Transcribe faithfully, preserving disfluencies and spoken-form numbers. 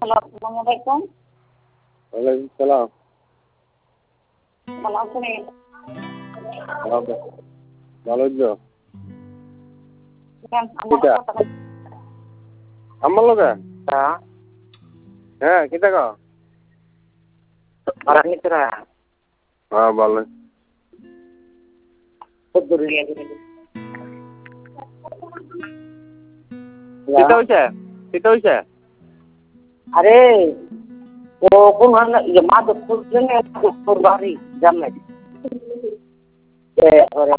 Hello, আসসালামু আলাইকুম। ওয়ালাইকুম সালাম। ভালো আছেন? ভালো ভালো তো। কেন আমার কিতা কথা বল- আমার লগে হ্যাঁ, হ্যাঁ কিতা কও আর আপনি তোরা হ্যাঁ ভালো খুব দূরে নিয়ে গেলেন। কিতা হইছে কিতা হইছে আরে ও কোন হান ইয়ে মা তো খুঁজছেন তোর বাড়ি জানলাই। এ ওরে